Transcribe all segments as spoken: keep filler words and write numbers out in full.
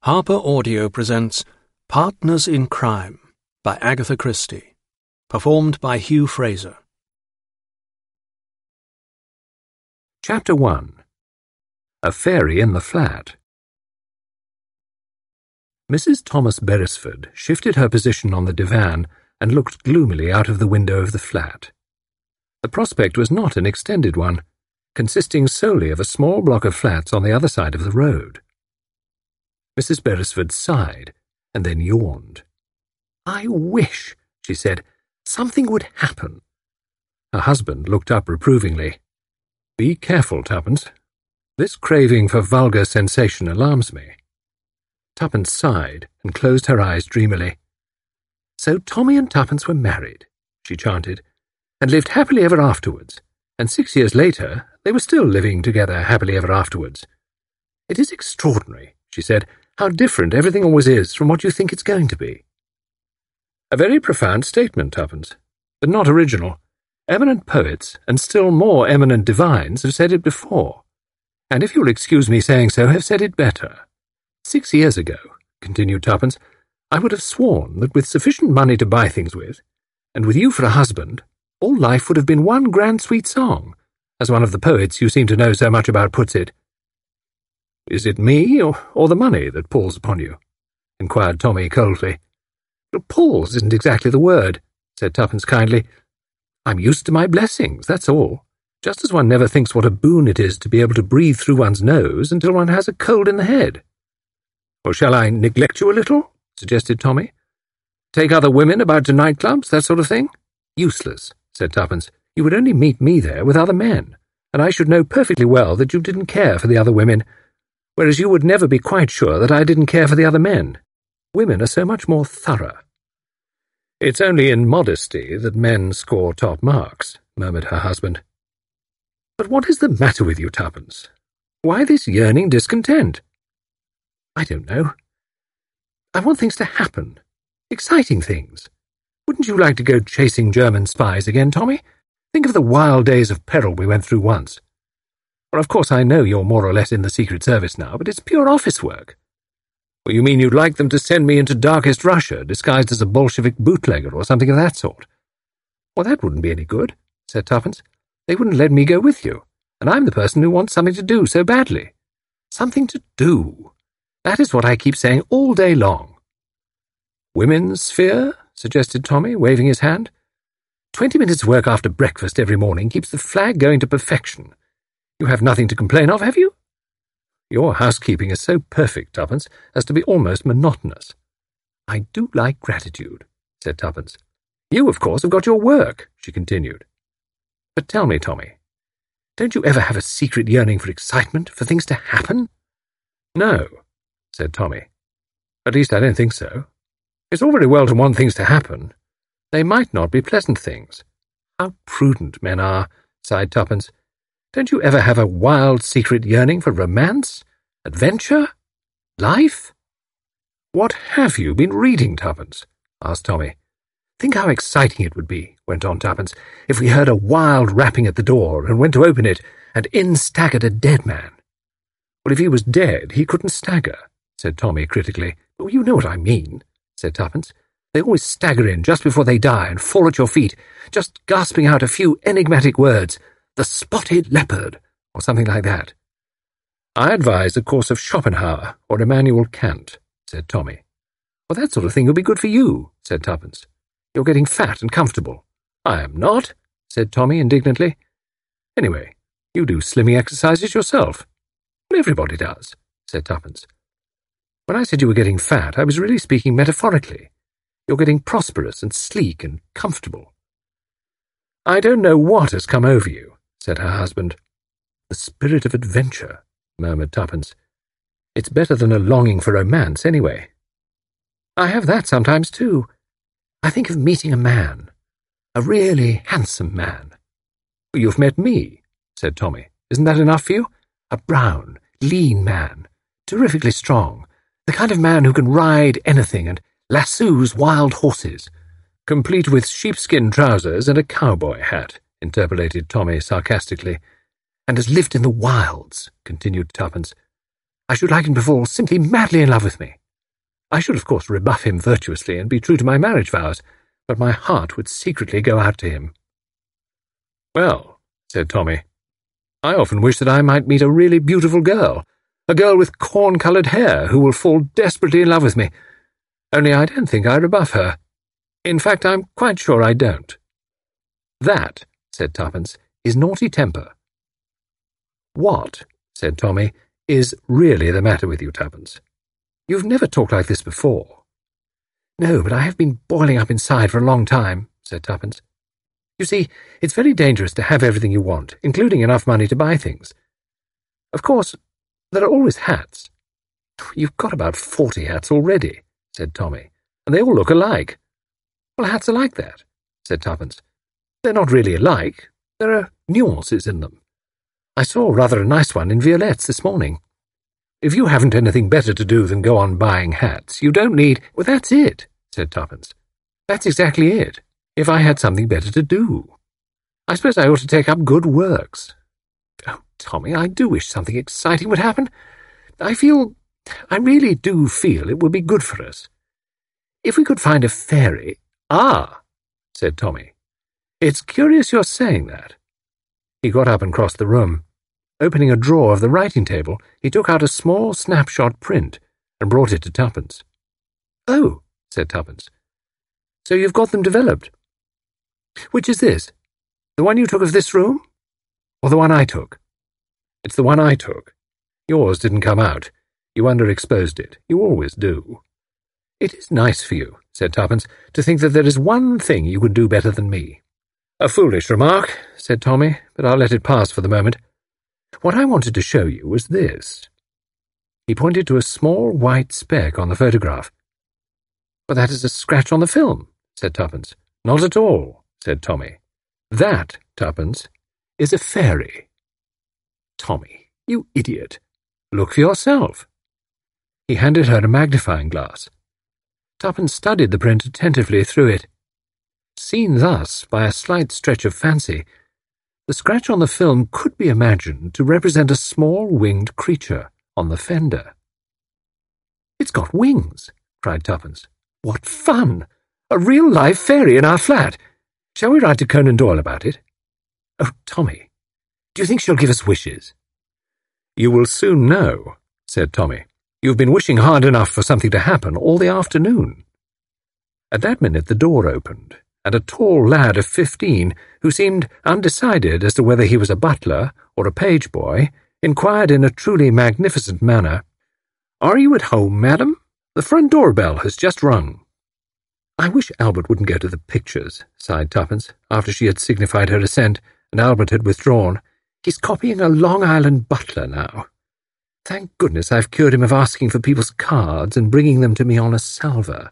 Harper Audio presents Partners in Crime by Agatha Christie, performed by Hugh Fraser. Chapter one. A Fairy in the Flat. Missus Thomas Beresford shifted her position on the divan and looked gloomily out of the window of the flat. The prospect was not an extended one, consisting solely of a small block of flats on the other side of the road. Missus Beresford sighed, and then yawned. "I wish," she said, "something would happen." Her husband looked up reprovingly. "Be careful, Tuppence. This craving for vulgar sensation alarms me." Tuppence sighed and closed her eyes dreamily. "So Tommy and Tuppence were married," she chanted, "and lived happily ever afterwards, and six years later they were still living together happily ever afterwards. It is extraordinary," she said, "how different everything always is from what you think it's going to be." "A very profound statement, Tuppence, but not original. Eminent poets, and still more eminent divines, have said it before, and if you'll excuse me saying so, have said it better. Six years ago," continued Tuppence, "I would have sworn that with sufficient money to buy things with, and with you for a husband, all life would have been one grand sweet song, as one of the poets you seem to know so much about puts it." "Is it me, or, or the money, that palls upon you?" inquired Tommy coldly. "Palls isn't exactly the word," said Tuppence kindly. "I'm used to my blessings, that's all, just as one never thinks what a boon it is to be able to breathe through one's nose until one has a cold in the head." "Or shall I neglect you a little?" suggested Tommy. "Take other women about to nightclubs, that sort of thing?" "Useless," said Tuppence. "You would only meet me there with other men, and I should know perfectly well that you didn't care for the other women, whereas you would never be quite sure that I didn't care for the other men. Women are so much more thorough." "It's only in modesty that men score top marks," murmured her husband. "But what is the matter with you, Tuppence? Why this yearning discontent?" "I don't know. I want things to happen. Exciting things. Wouldn't you like to go chasing German spies again, Tommy? Think of the wild days of peril we went through once. Well, of course I know you're more or less in the Secret Service now, but it's pure office work." "Well, you mean you'd like them to send me into darkest Russia, disguised as a Bolshevik bootlegger or something of that sort?" "Well, that wouldn't be any good," said Tuppence. "They wouldn't let me go with you, and I'm the person who wants something to do so badly. Something to do. That is what I keep saying all day long." "Women's sphere?" suggested Tommy, waving his hand. Twenty minutes' work after breakfast every morning keeps the flag going to perfection. You have nothing to complain of, have you?" "Your housekeeping is so perfect, Tuppence, as to be almost monotonous." "I do like gratitude," said Tuppence. "You, of course, have got your work," she continued. "But tell me, Tommy, don't you ever have a secret yearning for excitement, for things to happen?" "No," said Tommy. "At least I don't think so. It's all very well to want things to happen. They might not be pleasant things." "How prudent men are," sighed Tuppence. "Don't you ever have a wild secret yearning for romance, adventure, life?" "What have you been reading, Tuppence?" asked Tommy. "Think how exciting it would be," went on Tuppence, "if we heard a wild rapping at the door and went to open it, and in staggered a dead man." "Well, if he was dead, he couldn't stagger," said Tommy critically. "Oh, you know what I mean," said Tuppence. "They always stagger in just before they die and fall at your feet, just gasping out a few enigmatic words, 'The spotted leopard,' or something like that." "I advise a course of Schopenhauer or Immanuel Kant," said Tommy. "Well, that sort of thing would be good for you," said Tuppence. "You're getting fat and comfortable." "I am not," said Tommy indignantly. "Anyway, you do slimming exercises yourself." "Well, everybody does," said Tuppence. "When I said you were getting fat, I was really speaking metaphorically. You're getting prosperous and sleek and comfortable." "I don't know what has come over you," said her husband. "The spirit of adventure," murmured Tuppence. "It's better than a longing for romance, anyway." "I have that sometimes, too. I think of meeting a man, a really handsome man." "You've met me," said Tommy. "Isn't that enough for you? A brown, lean man, terrifically strong, the kind of man who can ride anything and lassoes wild horses." "Complete with sheepskin trousers and a cowboy hat," interpolated Tommy sarcastically. "And has lived in the wilds," continued Tuppence. I should like him to fall simply madly in love with me. I should, of course, rebuff him virtuously and be true to my marriage vows, but my heart would secretly go out to him." "Well," said Tommy, "I often wish that I might meet a really beautiful girl, a girl with corn-coloured hair who will fall desperately in love with me. Only I don't think I rebuff her. In fact, I'm quite sure I don't." "That," said Tuppence, "is naughty temper." "What," said Tommy, "is really the matter with you, Tuppence? You've never talked like this before." "No, but I have been boiling up inside for a long time," said Tuppence. "You see, it's very dangerous to have everything you want, including enough money to buy things. Of course, there are always hats." "You've got about forty hats already," said Tommy, "and they all look alike." "Well, hats are like that," said Tuppence. "They're not really alike. There are nuances in them. I saw rather a nice one in Violette's this morning. If you haven't anything better to do than go on buying hats, you don't need—" "Well, that's it," said Tuppence. "That's exactly it. If I had something better to do. I suppose I ought to take up good works. Oh, Tommy, I do wish something exciting would happen. I feel, I really do feel it would be good for us. If we could find a fairy—" "Ah," said Tommy. "It's curious you're saying that." He got up and crossed the room. Opening a drawer of the writing table, he took out a small snapshot print and brought it to Tuppence. "Oh," said Tuppence. "So you've got them developed. Which is this? The one you took of this room? Or the one I took?" "It's the one I took. Yours didn't come out. You underexposed it. You always do." "It is nice for you," said Tuppence, "to think that there is one thing you can do better than me." "A foolish remark," said Tommy, "but I'll let it pass for the moment. What I wanted to show you was this." He pointed to a small white speck on the photograph. "But that is a scratch on the film," said Tuppence. "Not at all," said Tommy. "That, Tuppence, is a fairy." "Tommy, you idiot. Look for yourself." He handed her a magnifying glass. Tuppence studied the print attentively through it. Seen thus, by a slight stretch of fancy, the scratch on the film could be imagined to represent a small winged creature on the fender. "It's got wings," cried Tuppence. "What fun! A real-life fairy in our flat! Shall we write to Conan Doyle about it?" "Oh, Tommy, do you think she'll give us wishes?" "You will soon know," said Tommy. "You've been wishing hard enough for something to happen all the afternoon." At that minute the door opened, and a tall lad of fifteen, who seemed undecided as to whether he was a butler or a page boy, inquired in a truly magnificent manner, "Are you at home, madam? The front door bell has just rung." "I wish Albert wouldn't go to the pictures," sighed Tuppence, after she had signified her assent, and Albert had withdrawn. "He's copying a Long Island butler now. Thank goodness I've cured him of asking for people's cards and bringing them to me on a salver."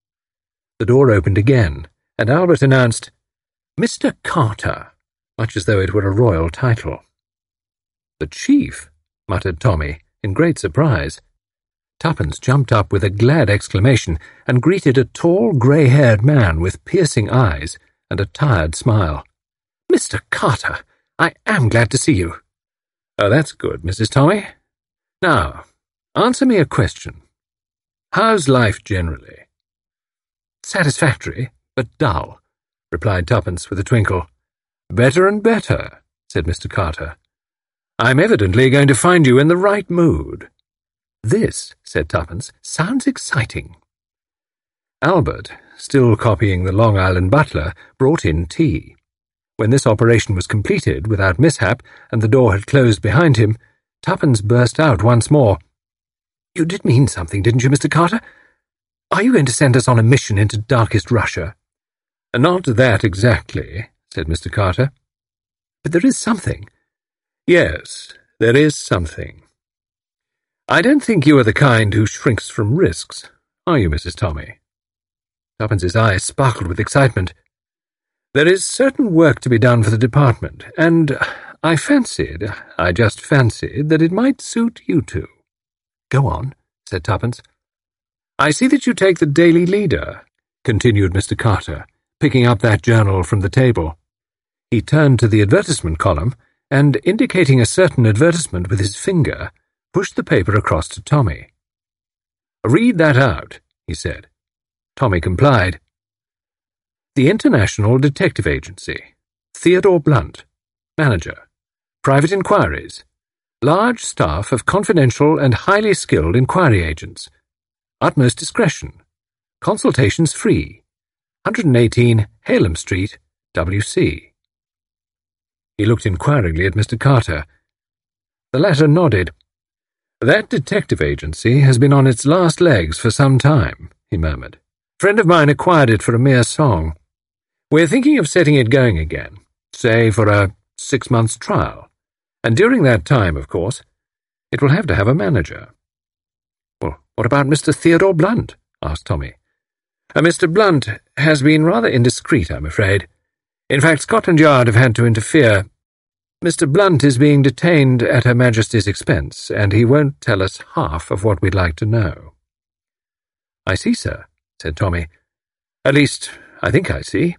The door opened again, and Albert announced, "Mister Carter," much as though it were a royal title. "The chief," muttered Tommy, in great surprise. Tuppence jumped up with a glad exclamation and greeted a tall, grey-haired man with piercing eyes and a tired smile. "Mister Carter, I am glad to see you." "Oh, that's good, Missus Tommy. Now, answer me a question. How's life generally?" "Satisfactory, but dull," replied Tuppence with a twinkle. "Better and better," said Mister Carter. "I'm evidently going to find you in the right mood." "This," said Tuppence, "sounds exciting." Albert, still copying the Long Island butler, brought in tea. When this operation was completed without mishap, and the door had closed behind him, Tuppence burst out once more. "You did mean something, didn't you, Mister Carter? Are you going to send us on a mission into darkest Russia?" "Not that exactly," said Mister Carter. "But there is something." "Yes, there is something. I don't think you are the kind who shrinks from risks, are you, Missus Tommy?" Tuppence's eyes sparkled with excitement. "There is certain work to be done for the department, and I fancied, I just fancied, that it might suit you two." "Go on," said Tuppence. "I see that you take the Daily Leader," continued Mister Carter, picking up that journal from the table. He turned to the advertisement column, and, indicating a certain advertisement with his finger, pushed the paper across to Tommy. "Read that out," he said. Tommy complied. "The International Detective Agency. Theodore Blunt. Manager. Private inquiries. Large staff of confidential and highly skilled inquiry agents. Utmost discretion. Consultations free. one hundred eighteen Hallam Street, W C" He looked inquiringly at Mister Carter. The latter nodded. "That detective agency has been on its last legs for some time," he murmured. "A friend of mine acquired it for a mere song. We're thinking of setting it going again, say for a six months trial. And during that time, of course, it will have to have a manager." "Well, what about Mister Theodore Blunt?" asked Tommy. Uh, "Mister Blunt has been rather indiscreet, I'm afraid. In fact, Scotland Yard have had to interfere. Mister Blunt is being detained at Her Majesty's expense, and he won't tell us half of what we'd like to know." "I see, sir," said Tommy. "At least, I think I see.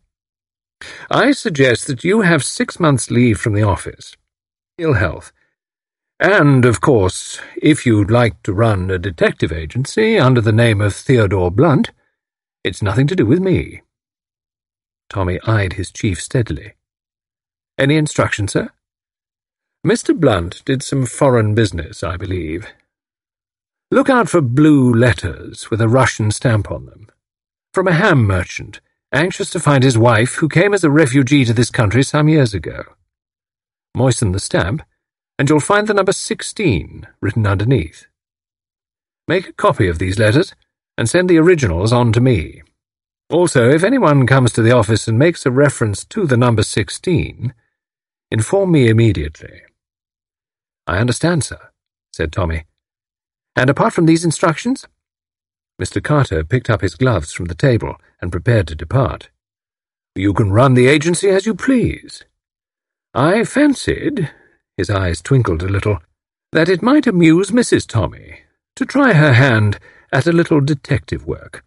I suggest that you have six months' leave from the office. Ill health. And, of course, if you'd like to run a detective agency under the name of Theodore Blunt, it's nothing to do with me." Tommy eyed his chief steadily. "Any instructions, sir?" "Mister Blunt did some foreign business, I believe. Look out for blue letters with a Russian stamp on them. From a ham merchant, anxious to find his wife, who came as a refugee to this country some years ago. Moisten the stamp, and you'll find the number sixteen written underneath. Make a copy of these letters, and send the originals on to me. Also, if anyone comes to the office and makes a reference to the number sixteen, inform me immediately." "I understand, sir," said Tommy. "And apart from these instructions?" Mister Carter picked up his gloves from the table and prepared to depart. "You can run the agency as you please. I fancied," his eyes twinkled a little, "that it might amuse Missus Tommy to try her hand at a little detective work."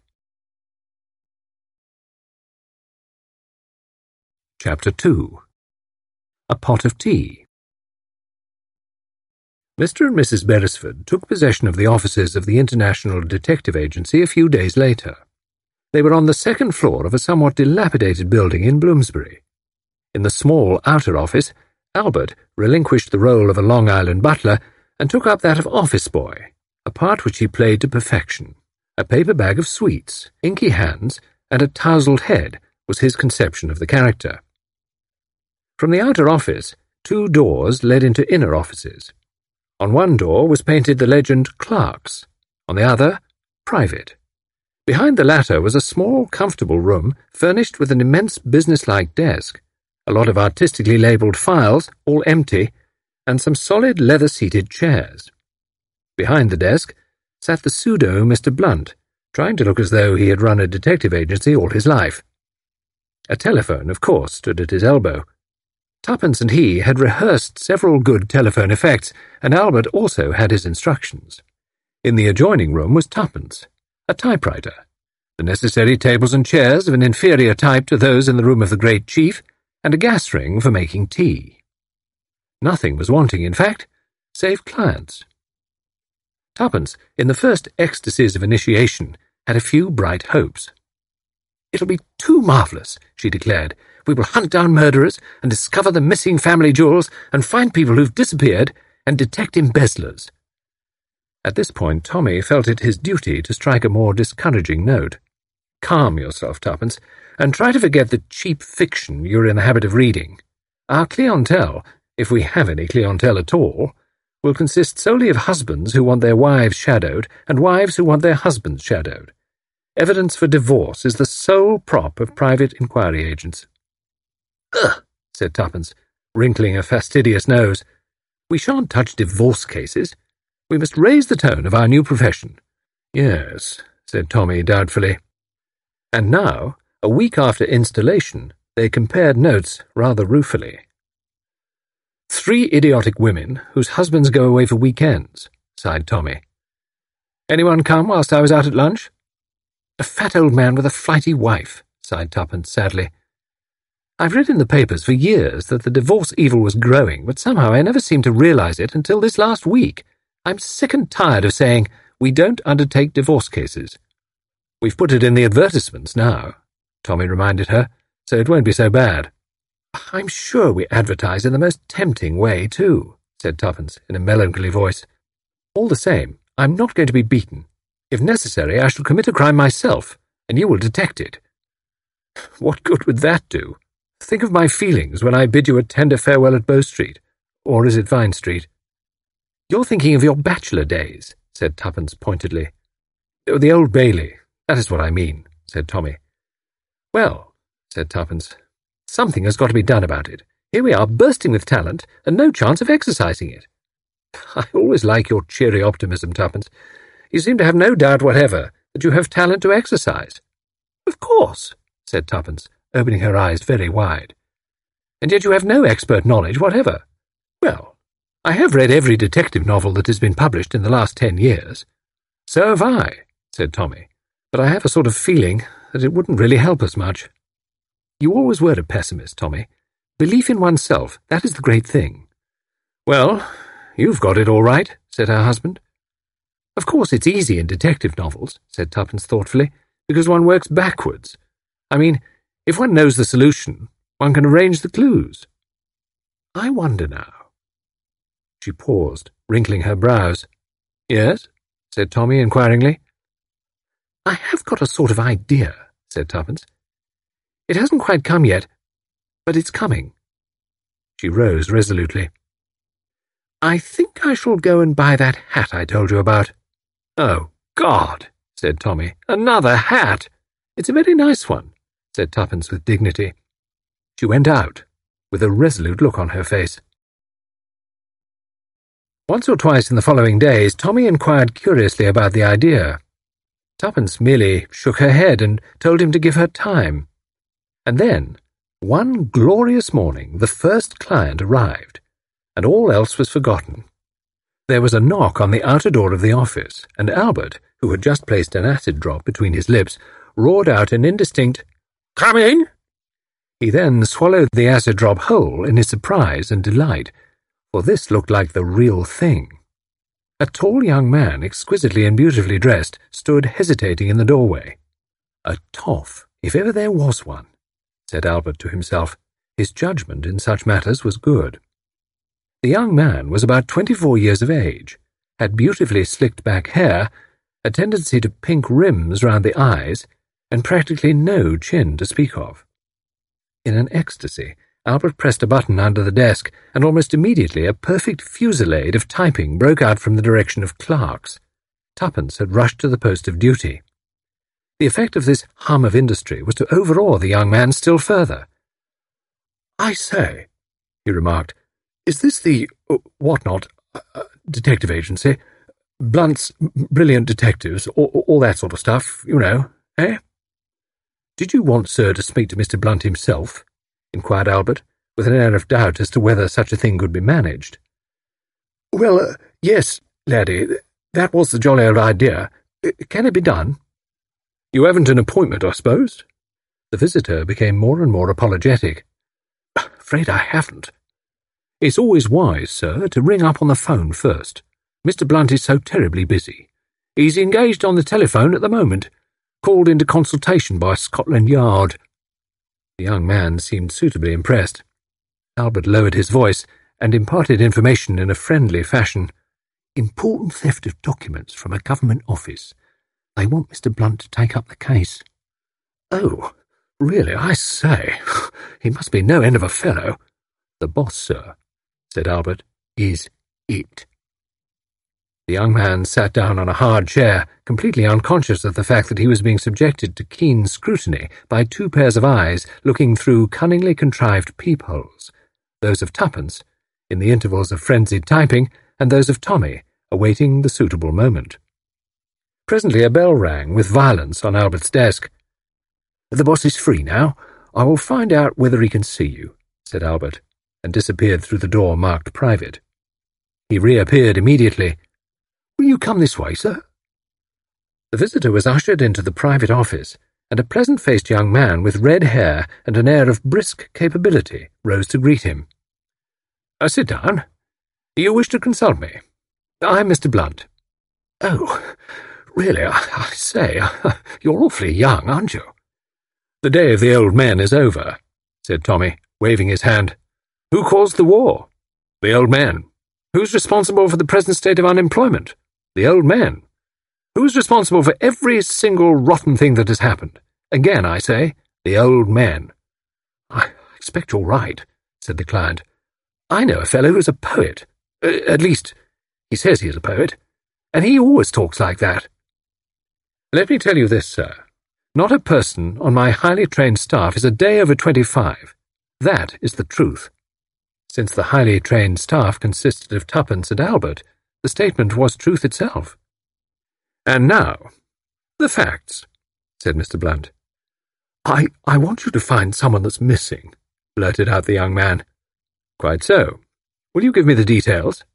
Chapter two. A Pot of Tea. Mister and Missus Beresford took possession of the offices of the International Detective Agency a few days later. They were on the second floor of a somewhat dilapidated building in Bloomsbury. In the small outer office, Albert relinquished the role of a Long Island butler and took up that of office boy, a part which he played to perfection. A paper bag of sweets, inky hands, and a tousled head was his conception of the character. From the outer office, two doors led into inner offices. On one door was painted the legend Clerks, on the other, Private. Behind the latter was a small, comfortable room furnished with an immense business-like desk, a lot of artistically labelled files, all empty, and some solid leather-seated chairs. Behind the desk sat the pseudo Mister Blunt, trying to look as though he had run a detective agency all his life. A telephone, of course, stood at his elbow. Tuppence and he had rehearsed several good telephone effects, and Albert also had his instructions. In the adjoining room was Tuppence, a typewriter, the necessary tables and chairs of an inferior type to those in the room of the great chief, and a gas ring for making tea. Nothing was wanting, in fact, save clients. Tuppence, in the first ecstasies of initiation, had a few bright hopes. "It'll be too marvellous," she declared. "We will hunt down murderers, and discover the missing family jewels, and find people who've disappeared, and detect embezzlers." At this point, Tommy felt it his duty to strike a more discouraging note. "Calm yourself, Tuppence, and try to forget the cheap fiction you're in the habit of reading. Our clientele, if we have any clientele at all, will consist solely of husbands who want their wives shadowed and wives who want their husbands shadowed. Evidence for divorce is the sole prop of private inquiry agents." "Ugh," said Tuppence, wrinkling a fastidious nose. "We shan't touch divorce cases. We must raise the tone of our new profession." "Yes," said Tommy doubtfully. And now, a week after installation, they compared notes rather ruefully. "Three idiotic women whose husbands go away for weekends," sighed Tommy. "Anyone come whilst I was out at lunch?" "A fat old man with a flighty wife," sighed Tuppence sadly. "I've read in the papers for years that the divorce evil was growing, but somehow I never seemed to realise it until this last week. I'm sick and tired of saying we don't undertake divorce cases. We've put it in the advertisements now, Tommy reminded her, so it won't be so bad. I'm sure we advertise in the most tempting way, too, said Tuppence in a melancholy voice. All the same, I'm not going to be beaten. If necessary, I shall commit a crime myself, and you will detect it. What good would that do? Think of my feelings when I bid you a tender farewell at Bow Street, or is it Vine Street? You're thinking of your bachelor days, said Tuppence pointedly. Oh, the Old Bailey, that is what I mean, said Tommy. Well, said Tuppence, something has got to be done about it. Here we are, bursting with talent, and no chance of exercising it. I always like your cheery optimism, Tuppence. You seem to have no doubt whatever that you have talent to exercise. Of course, said Tuppence, opening her eyes very wide. And yet you have no expert knowledge whatever. Well, I have read every detective novel that has been published in the last ten years. So have I, said Tommy, but I have a sort of feeling that it wouldn't really help us much. You always were a pessimist, Tommy. Belief in oneself, that is the great thing. Well, you've got it all right, said her husband. Of course it's easy in detective novels, said Tuppence thoughtfully, because one works backwards. I mean, if one knows the solution, one can arrange the clues. I wonder now. She paused, wrinkling her brows. Yes, said Tommy inquiringly. I have got a sort of idea, said Tuppence. It hasn't quite come yet, but it's coming. She rose resolutely. I think I shall go and buy that hat I told you about. Oh, God, said Tommy. Another hat! It's a very nice one, said Tuppence with dignity. She went out, with a resolute look on her face. Once or twice in the following days, Tommy inquired curiously about the idea. Tuppence merely shook her head and told him to give her time. And then, one glorious morning, the first client arrived, and all else was forgotten. There was a knock on the outer door of the office, and Albert, who had just placed an acid drop between his lips, roared out an indistinct, "Come in!" He then swallowed the acid drop whole in his surprise and delight, for this looked like the real thing. A tall young man, exquisitely and beautifully dressed, stood hesitating in the doorway. A toff, if ever there was one, said Albert to himself. His judgment in such matters was good. The young man was about twenty-four years of age, had beautifully slicked back hair, a tendency to pink rims round the eyes, and practically no chin to speak of. In an ecstasy, Albert pressed a button under the desk, and almost immediately a perfect fusillade of typing broke out from the direction of clerks. Tuppence had rushed to the post of duty. The effect of this hum of industry was to overawe the young man still further. "I say," he remarked, "is this the, uh, what-not, uh, detective agency? Blunt's Brilliant Detectives, all, all that sort of stuff, you know, eh?" "Did you want, sir, to speak to Mister Blunt himself?" inquired Albert, with an air of doubt as to whether such a thing could be managed. "Well, uh, yes, laddie, that was the jolly old idea. Can it be done?" "You haven't an appointment, I suppose?" The visitor became more and more apologetic. "Afraid I haven't. It's always wise, sir, to ring up on the phone first. Mister Blunt is so terribly busy. He's engaged on the telephone at the moment, called into consultation by Scotland Yard." The young man seemed suitably impressed. Albert lowered his voice and imparted information in a friendly fashion. "Important theft of documents from a government office. They want Mister Blunt to take up the case." "Oh, really, I say, he must be no end of a fellow." "The boss, sir," said Albert, "is it." The young man sat down on a hard chair, completely unconscious of the fact that he was being subjected to keen scrutiny by two pairs of eyes looking through cunningly contrived peepholes, those of Tuppence, in the intervals of frenzied typing, and those of Tommy, awaiting the suitable moment. Presently a bell rang with violence on Albert's desk. "The boss is free now. I will find out whether he can see you," said Albert, and disappeared through the door marked private. He reappeared immediately. "Will you come this way, sir?" The visitor was ushered into the private office, and a pleasant-faced young man with red hair and an air of brisk capability rose to greet him. Uh, "Sit down. You wish to consult me? I'm Mister Blunt. Oh, really, I, I say, you're awfully young, aren't you? The day of the old men is over, said Tommy, waving his hand. Who caused the war? The old men. Who's responsible for the present state of unemployment? The old men. Who's responsible for every single rotten thing that has happened? Again, I say, the old men. I expect you're right, said the client. I know a fellow who's a poet. Uh, at least, he says he is a poet, and he always talks like that. Let me tell you this, sir. Not a person on my highly trained staff is a day over twenty-five. That is the truth. Since the highly trained staff consisted of Tuppence and Albert, the statement was truth itself. And now, the facts, said Mister Blunt. I, I want you to find someone that's missing, blurted out the young man. Quite so. Will you give me the details?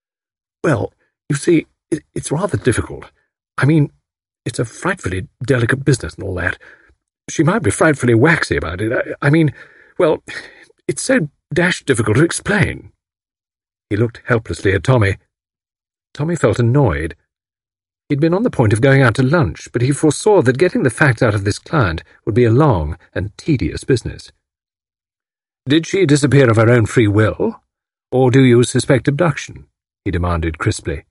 Well, you see, it, it's rather difficult. I mean, it's a frightfully delicate business and all that. She might be frightfully waxy about it. I, I mean, well, it's so dashed difficult to explain. He looked helplessly at Tommy. Tommy felt annoyed. He'd been on the point of going out to lunch, but he foresaw that getting the facts out of this client would be a long and tedious business. Did she disappear of her own free will, or do you suspect abduction? He demanded crisply.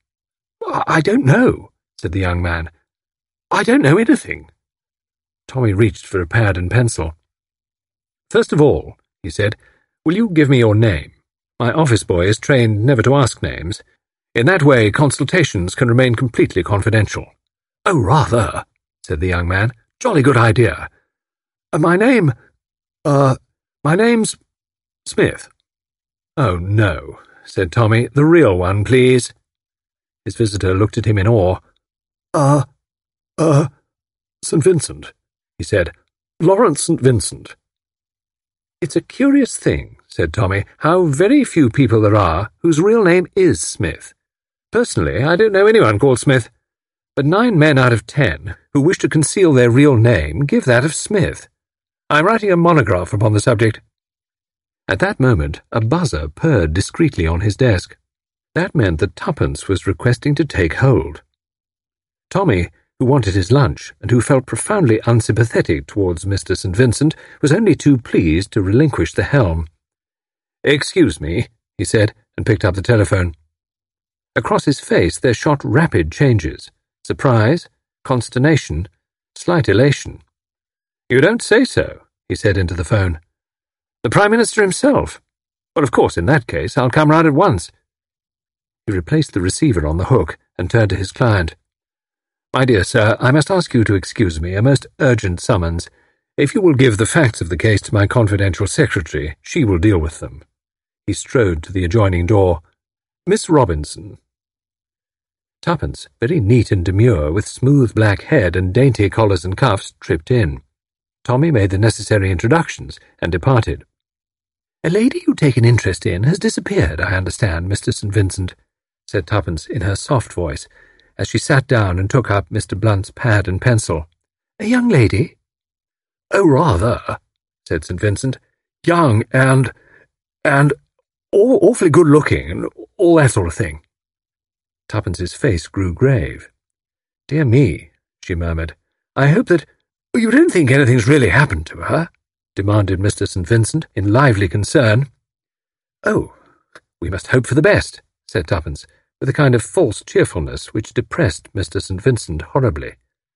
I don't know, said the young man. I don't know anything. Tommy reached for a pad and pencil. First of all, he said, will you give me your name? My office boy is trained never to ask names. In that way, consultations can remain completely confidential. Oh, rather, said the young man. Jolly good idea. Uh, my name, uh, my name's Smith. Oh, no, said Tommy. The real one, please. His visitor looked at him in awe. Uh, uh, Saint Vincent, he said. Lawrence Saint Vincent. It's a curious thing, said Tommy, how very few people there are whose real name is Smith. Personally, I don't know anyone called Smith, but nine men out of ten who wish to conceal their real name give that of Smith. I'm writing a monograph upon the subject. At that moment, a buzzer purred discreetly on his desk. That meant that Tuppence was requesting to take hold. Tommy, who wanted his lunch and who felt profoundly unsympathetic towards Mister Saint Vincent, was only too pleased to relinquish the helm. "Excuse me," he said, and picked up the telephone. Across his face there shot rapid changes. Surprise, consternation, slight elation. "You don't say so," he said into the phone. "The Prime Minister himself? Well, of course, in that case, I'll come round at once." He replaced the receiver on the hook and turned to his client. "My dear sir, I must ask you to excuse me, a most urgent summons. If you will give the facts of the case to my confidential secretary, she will deal with them." He strode to the adjoining door. "Miss Robinson." Tuppence, very neat and demure, with smooth black head and dainty collars and cuffs, tripped in. Tommy made the necessary introductions and departed. "A lady you take an interest in has disappeared, I understand, Mister Saint Vincent," said Tuppence in her soft voice, as she sat down and took up Mister Blunt's pad and pencil. "A young lady?" "Oh, rather," said Saint Vincent. "Young and... and aw awfully good-looking and all that sort of thing." Tuppence's face grew grave. "Dear me," she murmured. "I hope that... You don't think anything's really happened to her?" demanded Mister Saint Vincent in lively concern. "Oh, we must hope for the best," said Tuppence, with a kind of false cheerfulness which depressed Mister Saint Vincent horribly.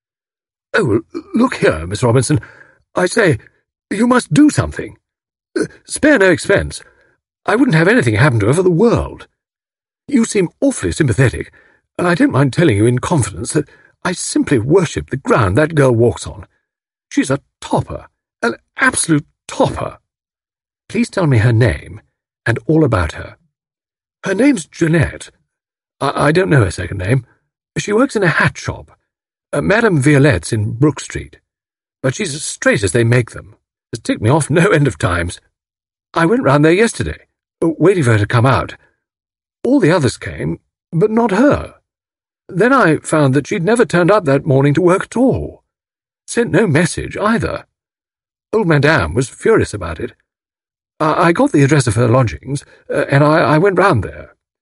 "Oh, look here, Miss Robinson. I say, you must do something. Uh, spare no expense. I wouldn't have anything happen to her for the world. You seem awfully sympathetic, and I don't mind telling you in confidence that I simply worship the ground that girl walks on. She's a topper, an absolute topper. Please tell me her name, and all about her." "Her name's Jeanette. I, I don't know her second name. She works in a hat shop, uh, Madame Violette's in Brook Street. But she's as straight as they make them. Has ticked me off no end of times. I went round there yesterday, waiting for her to come out. All the others came, but not her. Then I found that she'd never turned up that morning to work at all. Sent no message, either. Old Madame was furious about it. I, I got the address of her lodgings, uh, and I, I went round there.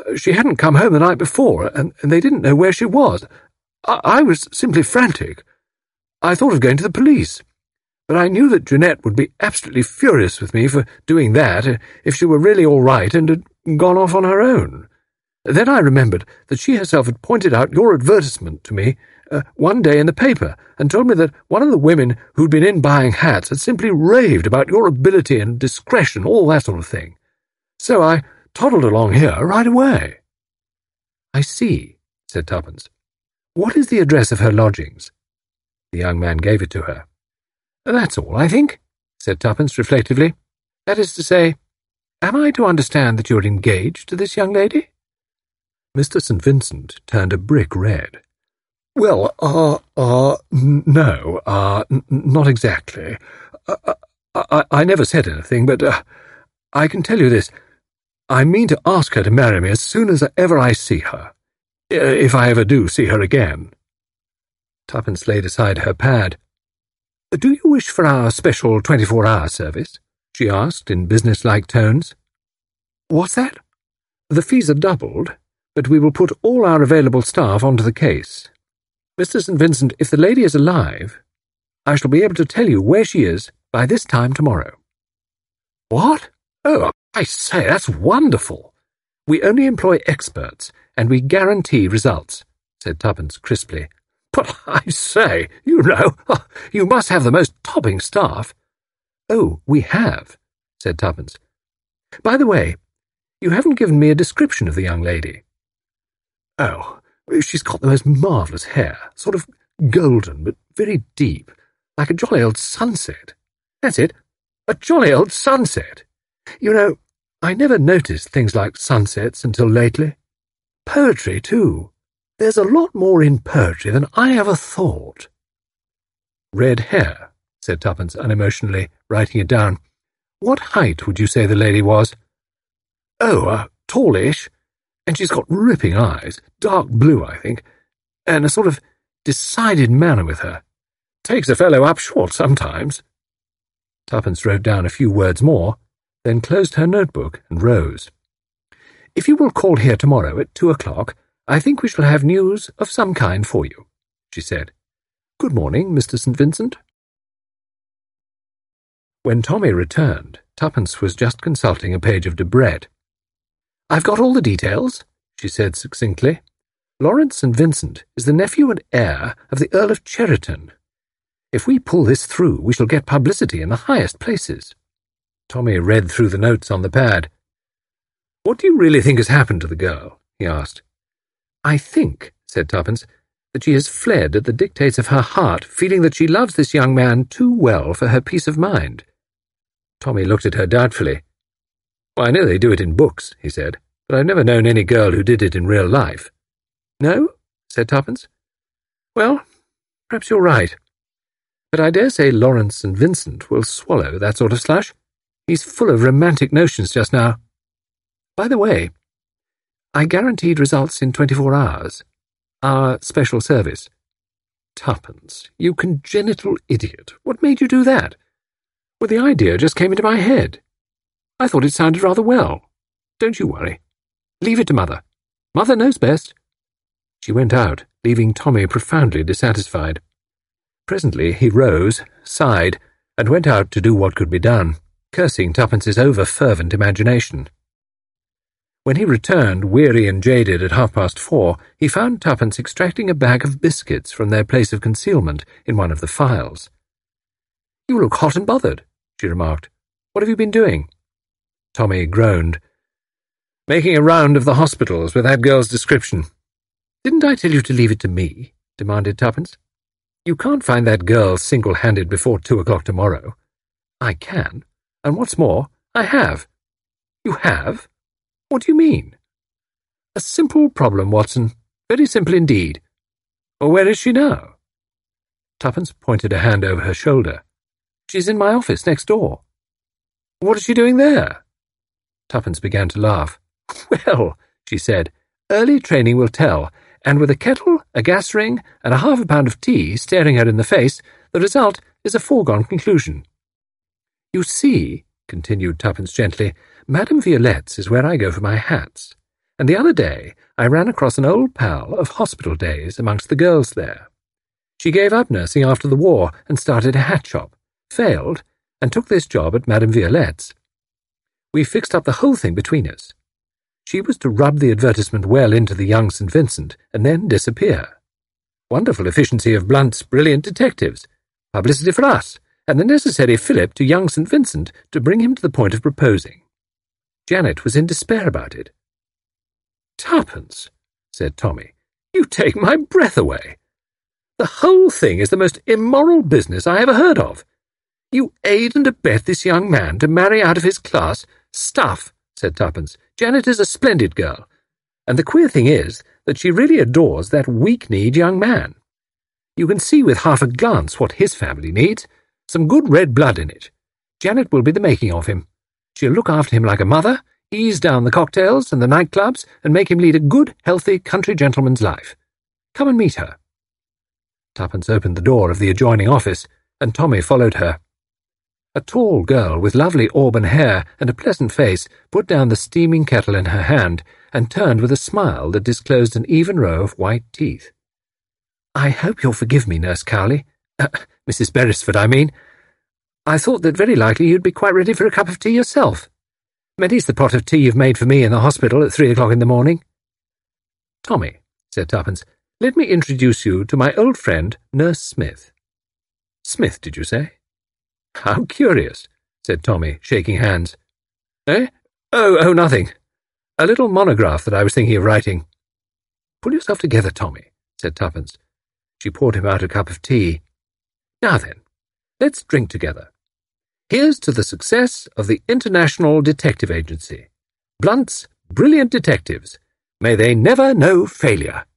She hadn't come home the night before, and, and they didn't know where she was. I, I was simply frantic. I thought of going to the police, but I knew that Jeanette would be absolutely furious with me for doing that if she were really all right and had gone off on her own. Then I remembered that she herself had pointed out your advertisement to me uh, one day in the paper and told me that one of the women who'd been in buying hats had simply raved about your ability and discretion, all that sort of thing. So I toddled along here right away. I see, said Tuppence. What is the address of her lodgings? The young man gave it to her. That's all, I think, said Tuppence reflectively. That is to say, am I to understand that you're engaged to this young lady? Mister Saint Vincent turned a brick red. Well, uh, uh, no, uh, n not exactly. Uh, I, I never said anything, but uh, I can tell you this. I mean to ask her to marry me as soon as ever I see her, if I ever do see her again. Tuppence laid aside her pad. Do you wish for our special twenty-four hour service? She asked in business-like tones. What's that? The fees are doubled, but we will put all our available staff onto the case. Mister Saint Vincent, if the lady is alive, I shall be able to tell you where she is by this time tomorrow. What? Oh, I say, that's wonderful. We only employ experts, and we guarantee results, said Tuppence crisply. But I say, you know, you must have the most topping staff. Oh, we have, said Tuppence. By the way, you haven't given me a description of the young lady. Oh, she's got the most marvellous hair, sort of golden, but very deep, like a jolly old sunset. That's it, a jolly old sunset. You know, I never noticed things like sunsets until lately. Poetry, too. There's a lot more in poetry than I ever thought. Red hair, said Tuppence unemotionally, writing it down. What height would you say the lady was? Oh, uh, tallish. And she's got ripping eyes, dark blue, I think, and a sort of decided manner with her. Takes a fellow up short sometimes. Tuppence wrote down a few words more, then closed her notebook and rose. If you will call here tomorrow at two o'clock, I think we shall have news of some kind for you, she said. Good morning, Mister Saint Vincent. When Tommy returned, Tuppence was just consulting a page of Debrett. I've got all the details, she said succinctly. Lawrence Saint Vincent is the nephew and heir of the Earl of Cheriton. If we pull this through, we shall get publicity in the highest places. Tommy read through the notes on the pad. What do you really think has happened to the girl? He asked. I think, said Tuppence, that she has fled at the dictates of her heart, feeling that she loves this young man too well for her peace of mind. Tommy looked at her doubtfully. Well, I know they do it in books, he said, but I've never known any girl who did it in real life. No? Said Tuppence. Well, perhaps you're right. But I dare say Lawrence Saint Vincent will swallow that sort of slush. He's full of romantic notions just now. By the way, I guaranteed results in twenty-four hours. Our special service. Tuppence, you congenital idiot. What made you do that? Well, the idea just came into my head. I thought it sounded rather well. Don't you worry. Leave it to Mother. Mother knows best. She went out, leaving Tommy profoundly dissatisfied. Presently he rose, sighed, and went out to do what could be done, cursing Tuppence's over-fervent imagination. When he returned, weary and jaded, at half-past four, he found Tuppence extracting a bag of biscuits from their place of concealment in one of the files. You look hot and bothered, she remarked. What have you been doing? Tommy groaned. Making a round of the hospitals with that girl's description. Didn't I tell you to leave it to me? Demanded Tuppence. You can't find that girl single-handed before two o'clock tomorrow. I can, and what's more, I have. You have? What do you mean? A simple problem, Watson. Very simple indeed. Well, where is she now? Tuppence pointed a hand over her shoulder. She's in my office next door. What is she doing there? Tuppence began to laugh. Well, she said, early training will tell, and with a kettle, a gas ring, and a half a pound of tea staring her in the face, the result is a foregone conclusion. You see, continued Tuppence gently, Madame Violette's is where I go for my hats. and the other day I ran across an old pal of hospital days amongst the girls there. She gave up nursing after the war and started a hat shop, failed, and took this job at Madame Violette's. We fixed up the whole thing between us. She was to rub the advertisement well into the young Saint Vincent and then disappear. Wonderful efficiency of Blunt's brilliant detectives. Publicity for us, and the necessary fillip to young Saint Vincent to bring him to the point of proposing. Janet was in despair about it. "Tuppence," said Tommy, "you take my breath away. The whole thing is the most immoral business I ever heard of. You aid and abet this young man to marry out of his class." "Stuff," said Tuppence. "Janet is a splendid girl, and the queer thing is that she really adores that weak-kneed young man. You can see with half a glance what his family needs, some good red blood in it. Janet will be the making of him. She'll look after him like a mother, ease down the cocktails and the nightclubs, and make him lead a good, healthy country gentleman's life. Come and meet her." Tuppence opened the door of the adjoining office, and Tommy followed her. A tall girl with lovely auburn hair and a pleasant face put down the steaming kettle in her hand and turned with a smile that disclosed an even row of white teeth. "I hope you'll forgive me, Nurse Cowley. Uh, Missus Beresford, I mean. I thought that very likely you'd be quite ready for a cup of tea yourself. Many's the pot of tea you've made for me in the hospital at three o'clock in the morning." "Tommy," said Tuppence, "let me introduce you to my old friend, Nurse Smith." "Smith, did you say?" "How curious," said Tommy, shaking hands. "Eh? Oh, oh, nothing. A little monograph that I was thinking of writing." "Pull yourself together, Tommy," said Tuppence. She poured him out a cup of tea. "Now then, let's drink together. Here's to the success of the International Detective Agency. Blunt's brilliant detectives. May they never know failure."